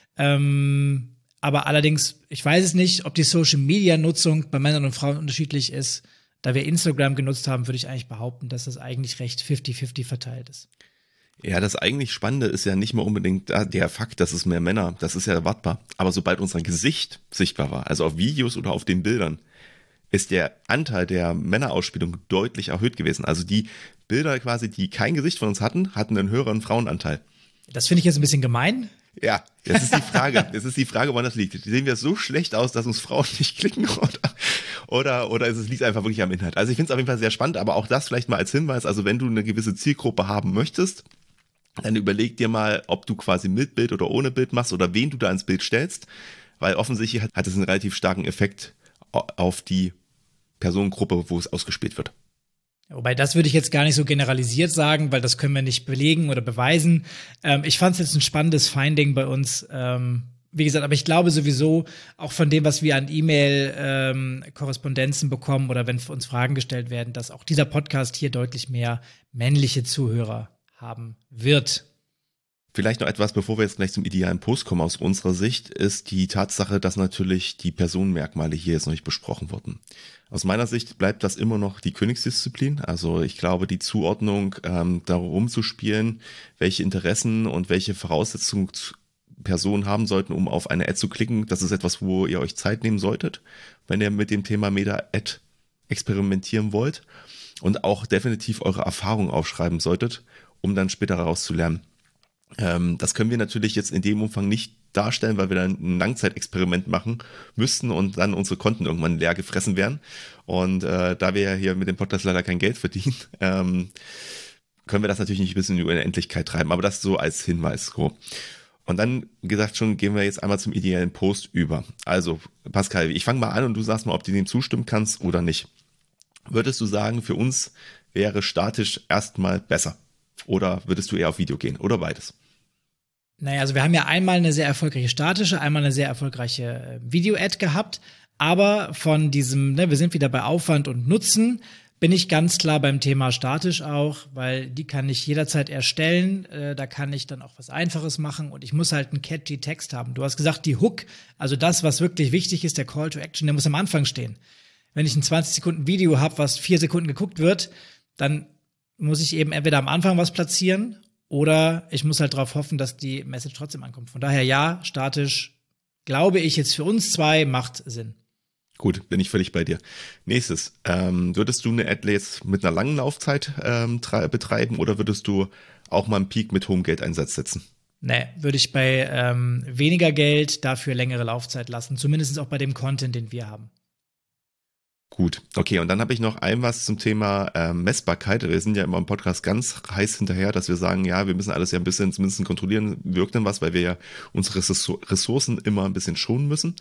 Speaker 1: Aber allerdings, ich weiß es nicht, ob die Social-Media-Nutzung bei Männern und Frauen unterschiedlich ist. Da wir Instagram genutzt haben, würde ich eigentlich behaupten, dass das eigentlich recht 50-50 verteilt ist.
Speaker 2: Ja, das eigentlich Spannende ist ja nicht mal unbedingt der Fakt, dass es mehr Männer, das ist ja erwartbar. Aber sobald unser Gesicht sichtbar war, also auf Videos oder auf den Bildern, ist der Anteil der Männerausspielung deutlich erhöht gewesen. Also die Bilder quasi, die kein Gesicht von uns hatten einen höheren Frauenanteil.
Speaker 1: Das finde ich jetzt ein bisschen gemein.
Speaker 2: Ja, das ist die Frage. Das ist die Frage, woran das liegt. Sehen wir so schlecht aus, dass uns Frauen nicht klicken oder es liegt einfach wirklich am Inhalt. Also ich finde es auf jeden Fall sehr spannend, aber auch das vielleicht mal als Hinweis. Also wenn du eine gewisse Zielgruppe haben möchtest, dann überleg dir mal, ob du quasi mit Bild oder ohne Bild machst oder wen du da ins Bild stellst, weil offensichtlich hat es einen relativ starken Effekt auf die Personengruppe, wo es ausgespielt wird.
Speaker 1: Wobei, das würde ich jetzt gar nicht so generalisiert sagen, weil das können wir nicht belegen oder beweisen. Ich fand es jetzt ein spannendes Finding bei uns. Wie gesagt, aber ich glaube sowieso, auch von dem, was wir an E-Mail-Korrespondenzen bekommen oder wenn uns Fragen gestellt werden, dass auch dieser Podcast hier deutlich mehr männliche Zuhörer haben wird.
Speaker 2: Vielleicht noch etwas, bevor wir jetzt gleich zum idealen Post kommen aus unserer Sicht, ist die Tatsache, dass natürlich die Personenmerkmale hier jetzt noch nicht besprochen wurden. Aus meiner Sicht bleibt das immer noch die Königsdisziplin. Also ich glaube, die Zuordnung darum zu spielen, welche Interessen und welche Voraussetzungen Personen haben sollten, um auf eine Ad zu klicken, das ist etwas, wo ihr euch Zeit nehmen solltet, wenn ihr mit dem Thema Meta-Ad experimentieren wollt und auch definitiv eure Erfahrungen aufschreiben solltet, um dann später daraus zu lernen. Das können wir natürlich jetzt in dem Umfang nicht darstellen, weil wir dann ein Langzeitexperiment machen müssten und dann unsere Konten irgendwann leer gefressen werden. Und da wir ja hier mit dem Podcast leider kein Geld verdienen, können wir das natürlich nicht bis in die Unendlichkeit treiben. Aber das so als Hinweis. So. Und dann, wie gesagt, schon gehen wir jetzt einmal zum ideellen Post über. Also, Pascal, ich fange mal an und du sagst mal, ob du dem zustimmen kannst oder nicht. Würdest du sagen, für uns wäre statisch erstmal besser? Oder würdest du eher auf Video gehen? Oder beides?
Speaker 1: Naja, also wir haben ja einmal eine sehr erfolgreiche statische, einmal eine sehr erfolgreiche Video-Ad gehabt. Aber von diesem, wir sind wieder bei Aufwand und Nutzen, bin ich ganz klar beim Thema statisch auch, weil die kann ich jederzeit erstellen. Da kann ich dann auch was Einfaches machen und ich muss halt einen catchy Text haben. Du hast gesagt, die Hook, also das, was wirklich wichtig ist, der Call to Action, der muss am Anfang stehen. Wenn ich ein 20 Sekunden Video habe, was 4 Sekunden geguckt wird, dann muss ich eben entweder am Anfang was platzieren oder ich muss halt darauf hoffen, dass die Message trotzdem ankommt. Von daher ja, statisch, glaube ich, jetzt für uns zwei macht Sinn.
Speaker 2: Gut, bin ich völlig bei dir. Nächstes, würdest du eine Ad jetzt mit einer langen Laufzeit betreiben oder würdest du auch mal einen Peak mit hohem Geldeinsatz setzen?
Speaker 1: Nee, würde ich bei weniger Geld dafür längere Laufzeit lassen, zumindest auch bei dem Content, den wir haben.
Speaker 2: Gut, okay, und dann habe ich noch was zum Thema Messbarkeit. Wir sind ja immer im Podcast ganz heiß hinterher, dass wir sagen, ja, wir müssen alles ja ein bisschen zumindest kontrollieren, wirkt denn was, weil wir ja unsere Ressourcen immer ein bisschen schonen müssen.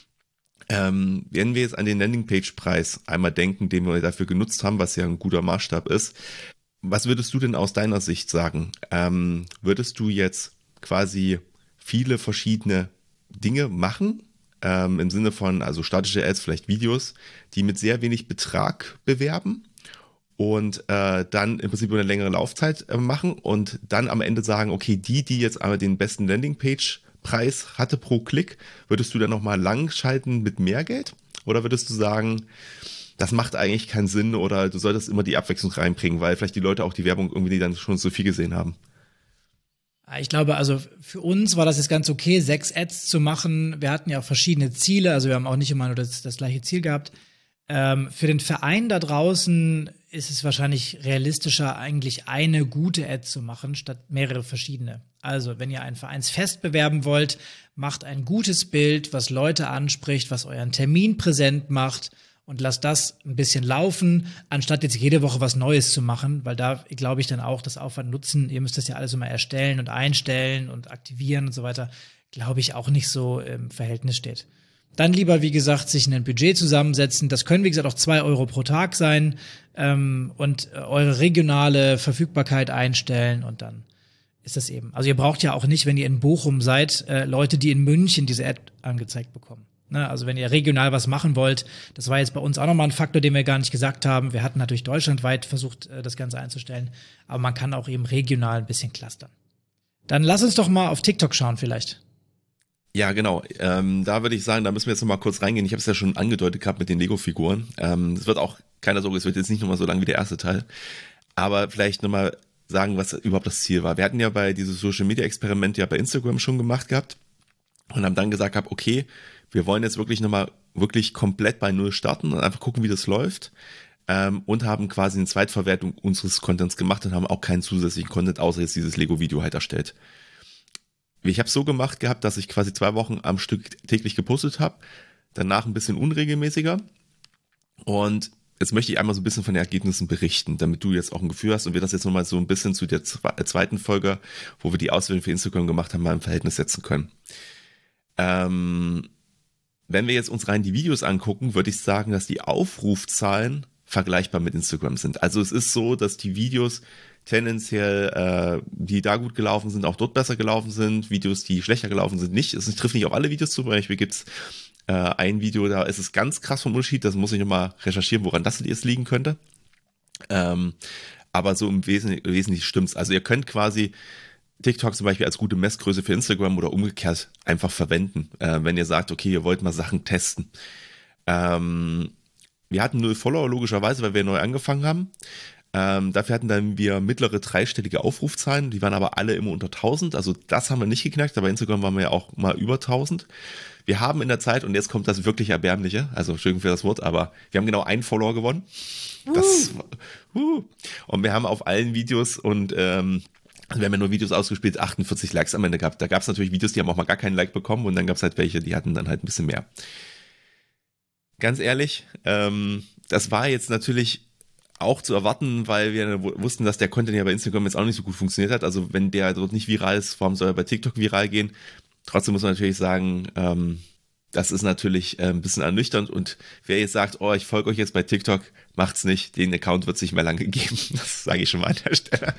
Speaker 2: Wenn wir jetzt an den Landingpage-Preis einmal denken, den wir dafür genutzt haben, was ja ein guter Maßstab ist, was würdest du denn aus deiner Sicht sagen? Würdest du jetzt quasi viele verschiedene Dinge machen? Im Sinne von, also statische Ads, vielleicht Videos, die mit sehr wenig Betrag bewerben und dann im Prinzip eine längere Laufzeit machen und dann am Ende sagen, okay, die jetzt aber den besten Landingpage-Preis hatte pro Klick, würdest du dann nochmal lang schalten mit mehr Geld? Oder würdest du sagen, das macht eigentlich keinen Sinn oder du solltest immer die Abwechslung reinbringen, weil vielleicht die Leute auch die Werbung irgendwie dann schon so viel gesehen haben?
Speaker 1: Ich glaube, also für uns war das jetzt ganz okay, 6 Ads zu machen. Wir hatten ja auch verschiedene Ziele, also wir haben auch nicht immer nur das gleiche Ziel gehabt. Für den Verein da draußen ist es wahrscheinlich realistischer, eigentlich eine gute Ad zu machen, statt mehrere verschiedene. Also, wenn ihr ein Vereinsfest bewerben wollt, macht ein gutes Bild, was Leute anspricht, was euren Termin präsent macht und lasst das ein bisschen laufen, anstatt jetzt jede Woche was Neues zu machen, weil da glaube ich dann auch das Aufwand nutzen, ihr müsst das ja alles immer erstellen und einstellen und aktivieren und so weiter, glaube ich auch nicht so im Verhältnis steht. Dann lieber, wie gesagt, sich ein Budget zusammensetzen. Das können, wie gesagt, auch 2 Euro pro Tag sein und eure regionale Verfügbarkeit einstellen und dann ist das eben. Also ihr braucht ja auch nicht, wenn ihr in Bochum seid, Leute, die in München diese Ad angezeigt bekommen. Ne? Also wenn ihr regional was machen wollt, das war jetzt bei uns auch nochmal ein Faktor, den wir gar nicht gesagt haben. Wir hatten natürlich deutschlandweit versucht, das Ganze einzustellen, aber man kann auch eben regional ein bisschen clustern. Dann lass uns doch mal auf TikTok schauen vielleicht.
Speaker 2: Ja, genau. Da würde ich sagen, da müssen wir jetzt noch mal kurz reingehen. Ich habe es ja schon angedeutet gehabt mit den Lego-Figuren. Es wird auch, keine Sorge, es wird jetzt nicht nochmal so lang wie der erste Teil. Aber vielleicht nochmal sagen, was überhaupt das Ziel war. Wir hatten ja bei dieses Social-Media-Experiment ja bei Instagram schon gemacht gehabt und haben dann gesagt gehabt, okay, wir wollen jetzt wirklich nochmal wirklich komplett bei Null starten und einfach gucken, wie das läuft. Und haben quasi eine Zweitverwertung unseres Contents gemacht und haben auch keinen zusätzlichen Content, außer jetzt dieses Lego-Video halt erstellt. Ich habe es so gemacht gehabt, dass ich quasi 2 Wochen am Stück täglich gepostet habe, danach ein bisschen unregelmäßiger und jetzt möchte ich einmal so ein bisschen von den Ergebnissen berichten, damit du jetzt auch ein Gefühl hast und wir das jetzt nochmal so ein bisschen zu der zweiten Folge, wo wir die Auswählung für Instagram gemacht haben, mal im Verhältnis setzen können. Wenn wir jetzt uns rein die Videos angucken, würde ich sagen, dass die Aufrufzahlen vergleichbar mit Instagram sind. Also es ist so, dass die Videos tendenziell, die da gut gelaufen sind, auch dort besser gelaufen sind. Videos, die schlechter gelaufen sind, nicht. Es trifft nicht auf alle Videos zu. Zum Beispiel gibt's ein Video, da ist es ganz krass vom Unterschied. Das muss ich nochmal recherchieren, woran das jetzt liegen könnte. Aber so im Wesentlichen stimmt's. Also ihr könnt quasi TikTok zum Beispiel als gute Messgröße für Instagram oder umgekehrt einfach verwenden, wenn ihr sagt, okay, ihr wollt mal Sachen testen. Wir hatten 0 Follower, logischerweise, weil wir neu angefangen haben. Dafür hatten dann wir mittlere dreistellige Aufrufzahlen, die waren aber alle immer unter 1000, also das haben wir nicht geknackt, aber Instagram waren wir ja auch mal über 1000. Wir haben in der Zeit, und jetzt kommt das wirklich Erbärmliche, also Entschuldigung für das Wort, aber wir haben genau 1 Follower gewonnen. Und wir haben auf allen Videos und Also wir haben ja nur Videos ausgespielt, 48 Likes am Ende gehabt. Da gab es natürlich Videos, die haben auch mal gar keinen Like bekommen und dann gab es halt welche, die hatten dann halt ein bisschen mehr. Ganz ehrlich, das war jetzt natürlich auch zu erwarten, weil wir wussten, dass der Content ja bei Instagram jetzt auch nicht so gut funktioniert hat. Also wenn der dort nicht viral ist, warum soll er bei TikTok viral gehen? Trotzdem muss man natürlich sagen, das ist natürlich ein bisschen ernüchternd und wer jetzt sagt, oh, ich folge euch jetzt bei TikTok, macht's nicht, den Account wird es nicht mehr lange geben. Das sage ich schon mal an der Stelle.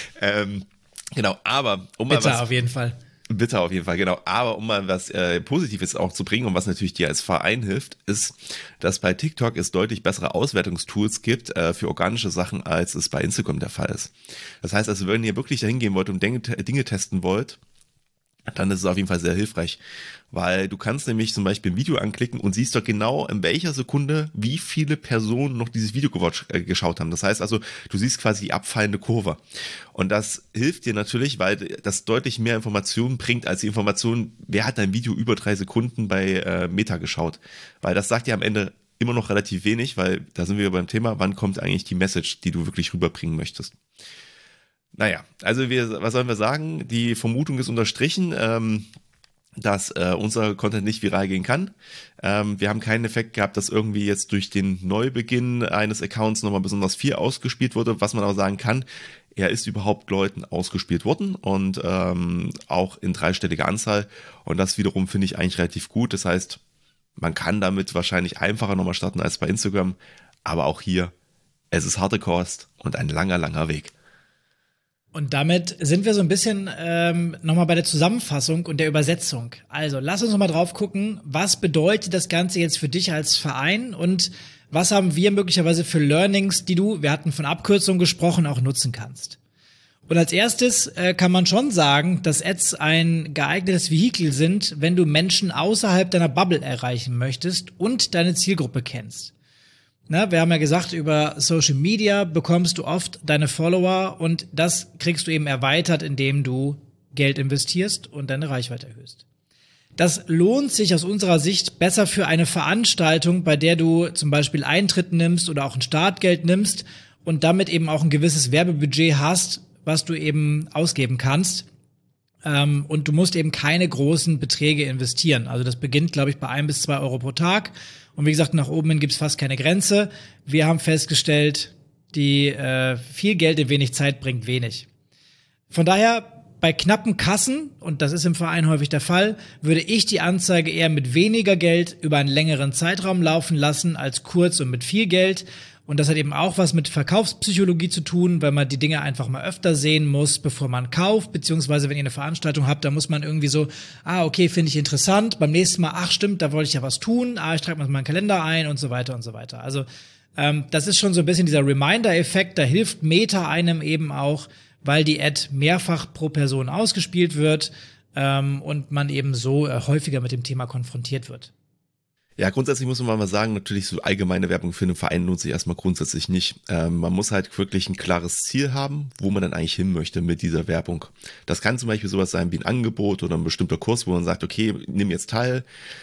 Speaker 2: Genau, aber um mal
Speaker 1: Bitter auf jeden Fall.
Speaker 2: Bitter auf jeden Fall, genau. Aber um mal was Positives auch zu bringen und was natürlich dir als Verein hilft, ist, dass bei TikTok es deutlich bessere Auswertungstools gibt für organische Sachen, als es bei Instagram der Fall ist. Das heißt also, wenn ihr wirklich dahin gehen wollt und Dinge testen wollt, dann ist es auf jeden Fall sehr hilfreich, weil du kannst nämlich zum Beispiel ein Video anklicken und siehst doch genau, in welcher Sekunde wie viele Personen noch dieses Video geschaut haben. Das heißt also, du siehst quasi die abfallende Kurve. Und das hilft dir natürlich, weil das deutlich mehr Informationen bringt, als die Information, wer hat dein Video über 3 Sekunden bei Meta geschaut. Weil das sagt dir am Ende immer noch relativ wenig, weil da sind wir beim Thema, wann kommt eigentlich die Message, die du wirklich rüberbringen möchtest. Naja, also was sollen wir sagen? Die Vermutung ist unterstrichen, dass unser Content nicht viral gehen kann. Wir haben keinen Effekt gehabt, dass irgendwie jetzt durch den Neubeginn eines Accounts nochmal besonders viel ausgespielt wurde. Was man aber sagen kann, er ist überhaupt Leuten ausgespielt worden und auch in 3-stelliger Anzahl. Und das wiederum finde ich eigentlich relativ gut. Das heißt, man kann damit wahrscheinlich einfacher nochmal starten als bei Instagram. Aber auch hier, es ist harte Kost und ein langer, langer Weg.
Speaker 1: Und damit sind wir so ein bisschen nochmal bei der Zusammenfassung und der Übersetzung. Also lass uns nochmal drauf gucken, was bedeutet das Ganze jetzt für dich als Verein und was haben wir möglicherweise für Learnings, die du, wir hatten von Abkürzungen gesprochen, auch nutzen kannst. Und als erstes kann man schon sagen, dass Ads ein geeignetes Vehikel sind, wenn du Menschen außerhalb deiner Bubble erreichen möchtest und deine Zielgruppe kennst. Na, wir haben ja gesagt, über Social Media bekommst du oft deine Follower und das kriegst du eben erweitert, indem du Geld investierst und deine Reichweite erhöhst. Das lohnt sich aus unserer Sicht besser für eine Veranstaltung, bei der du zum Beispiel Eintritt nimmst oder auch ein Startgeld nimmst und damit eben auch ein gewisses Werbebudget hast, was du eben ausgeben kannst. Und du musst eben keine großen Beträge investieren. Also das beginnt, glaube ich, bei 1 bis 2 Euro pro Tag. Und wie gesagt, nach oben hin gibt's fast keine Grenze. Wir haben festgestellt, viel Geld in wenig Zeit bringt wenig. Von daher, bei knappen Kassen, und das ist im Verein häufig der Fall, würde ich die Anzeige eher mit weniger Geld über einen längeren Zeitraum laufen lassen, als kurz und mit viel Geld. Und das hat eben auch was mit Verkaufspsychologie zu tun, weil man die Dinge einfach mal öfter sehen muss, bevor man kauft, beziehungsweise wenn ihr eine Veranstaltung habt, da muss man irgendwie so, okay, finde ich interessant, beim nächsten Mal, stimmt, da wollte ich ja was tun, ich trage mal meinen Kalender ein und so weiter und so weiter. Also das ist schon so ein bisschen dieser Reminder-Effekt, da hilft Meta einem eben auch, weil die Ad mehrfach pro Person ausgespielt wird und man eben so häufiger mit dem Thema konfrontiert wird.
Speaker 2: Ja, grundsätzlich muss man mal sagen, natürlich so allgemeine Werbung für einen Verein lohnt sich erstmal grundsätzlich nicht. Man muss halt wirklich ein klares Ziel haben, wo man dann eigentlich hin möchte mit dieser Werbung. Das kann zum Beispiel sowas sein wie ein Angebot oder ein bestimmter Kurs, wo man sagt, okay, nimm jetzt teil,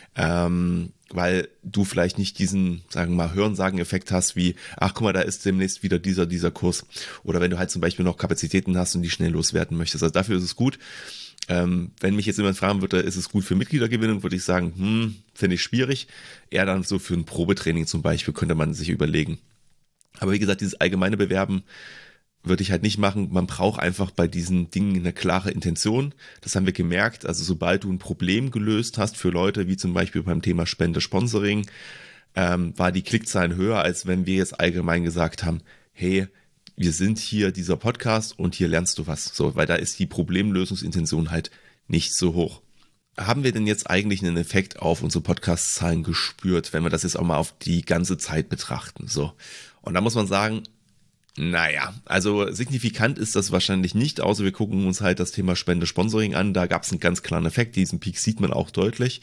Speaker 2: weil du vielleicht nicht diesen, sagen wir mal, Hörensagen-Effekt hast wie, guck mal, da ist demnächst wieder dieser Kurs. Oder wenn du halt zum Beispiel noch Kapazitäten hast und die schnell loswerden möchtest. Also dafür ist es gut. Wenn mich jetzt jemand fragen würde, ist es gut für Mitgliedergewinnung, würde ich sagen, finde ich schwierig. Eher dann so für ein Probetraining zum Beispiel könnte man sich überlegen. Aber wie gesagt, dieses allgemeine Bewerben würde ich halt nicht machen. Man braucht einfach bei diesen Dingen eine klare Intention. Das haben wir gemerkt. Also sobald du ein Problem gelöst hast für Leute, wie zum Beispiel beim Thema Spende, Sponsoring, war die Klickzahlen höher, als wenn wir jetzt allgemein gesagt haben, hey, wir sind hier dieser Podcast und hier lernst du was. So, weil da ist die Problemlösungsintention halt nicht so hoch. Haben wir denn jetzt eigentlich einen Effekt auf unsere Podcast-Zahlen gespürt, wenn wir das jetzt auch mal auf die ganze Zeit betrachten? So. Und da muss man sagen, naja, also signifikant ist das wahrscheinlich nicht, außer wir gucken uns halt das Thema Spende, Sponsoring an. Da gab es einen ganz klaren Effekt. Diesen Peak sieht man auch deutlich.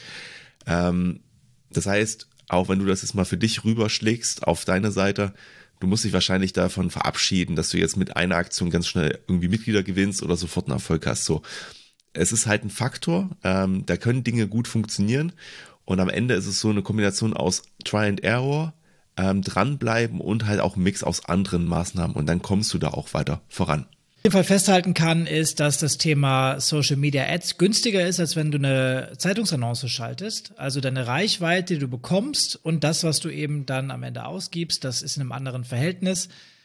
Speaker 2: Das heißt, auch wenn du das jetzt mal für dich rüberschlägst auf deine Seite, du musst dich wahrscheinlich davon verabschieden, dass du jetzt mit einer Aktion ganz schnell irgendwie Mitglieder gewinnst oder sofort einen Erfolg hast. So, es ist halt ein Faktor, da können Dinge gut funktionieren und am Ende ist es so eine Kombination aus Try and Error, dranbleiben und halt auch ein Mix aus anderen Maßnahmen und dann kommst du da auch weiter voran.
Speaker 1: jeden Fall festhalten kann, ist, dass das Thema Social Media Ads günstiger ist, als wenn du eine Zeitungsannonce schaltest. Also deine Reichweite, die du bekommst und das, was du eben dann am Ende ausgibst, das ist in einem anderen Verhältnis.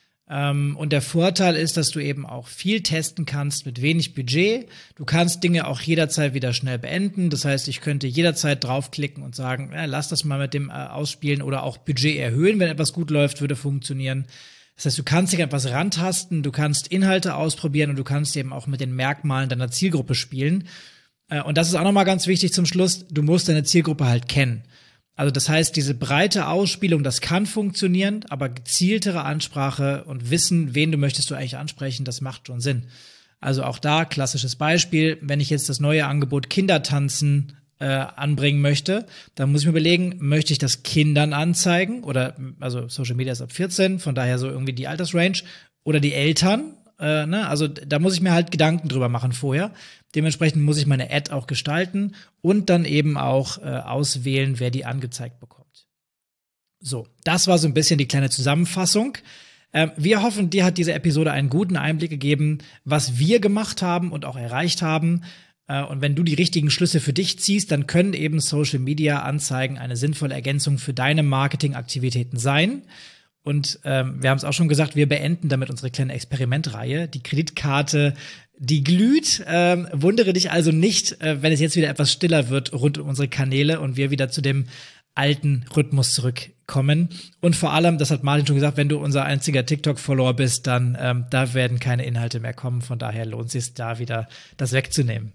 Speaker 1: Und der Vorteil ist, dass du eben auch viel testen kannst mit wenig Budget. Du kannst Dinge auch jederzeit wieder schnell beenden. Das heißt, ich könnte jederzeit draufklicken und sagen, lass das mal mit dem ausspielen oder auch Budget erhöhen, wenn etwas gut läuft, würde funktionieren. Das heißt, du kannst dich etwas rantasten, du kannst Inhalte ausprobieren und du kannst eben auch mit den Merkmalen deiner Zielgruppe spielen. Und das ist auch nochmal ganz wichtig zum Schluss, du musst deine Zielgruppe halt kennen. Also das heißt, diese breite Ausspielung, das kann funktionieren, aber gezieltere Ansprache und wissen, wen möchtest du eigentlich ansprechen, das macht schon Sinn. Also auch da, klassisches Beispiel, wenn ich jetzt das neue Angebot Kindertanzen anbringen möchte, dann muss ich mir überlegen, möchte ich das Kindern anzeigen oder, also Social Media ist ab 14, von daher so irgendwie die Altersrange oder die Eltern, also da muss ich mir halt Gedanken drüber machen vorher. Dementsprechend muss ich meine Ad auch gestalten und dann eben auch auswählen, wer die angezeigt bekommt. So, das war so ein bisschen die kleine Zusammenfassung. Wir hoffen, dir hat diese Episode einen guten Einblick gegeben, was wir gemacht haben und auch erreicht haben. Und wenn du die richtigen Schlüsse für dich ziehst, dann können eben Social-Media-Anzeigen eine sinnvolle Ergänzung für deine Marketingaktivitäten sein. Und wir haben es auch schon gesagt, wir beenden damit unsere kleine Experimentreihe. Die Kreditkarte, die glüht. Wundere dich also nicht, wenn es jetzt wieder etwas stiller wird rund um unsere Kanäle und wir wieder zu dem alten Rhythmus zurückkommen. Und vor allem, das hat Martin schon gesagt, wenn du unser einziger TikTok-Follower bist, dann da werden keine Inhalte mehr kommen. Von daher lohnt es sich da wieder, das wegzunehmen.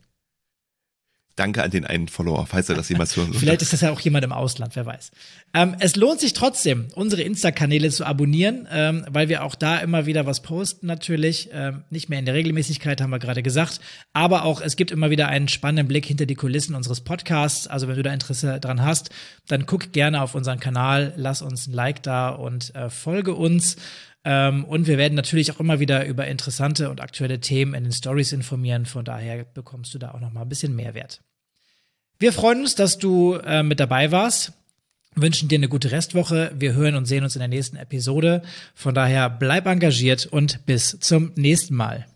Speaker 2: Danke an den einen Follower, falls er das jemals hören wird.
Speaker 1: Vielleicht ist das ja auch jemand im Ausland, wer weiß. Es lohnt sich trotzdem, unsere Insta-Kanäle zu abonnieren, weil wir auch da immer wieder was posten natürlich. Nicht mehr in der Regelmäßigkeit, haben wir gerade gesagt. Aber auch, es gibt immer wieder einen spannenden Blick hinter die Kulissen unseres Podcasts. Also wenn du da Interesse dran hast, dann guck gerne auf unseren Kanal, lass uns ein Like da und folge uns. Und wir werden natürlich auch immer wieder über interessante und aktuelle Themen in den Stories informieren. Von daher bekommst du da auch noch mal ein bisschen Mehrwert. Wir freuen uns, dass du mit dabei warst. Wünschen dir eine gute Restwoche. Wir hören und sehen uns in der nächsten Episode. Von daher bleib engagiert und bis zum nächsten Mal.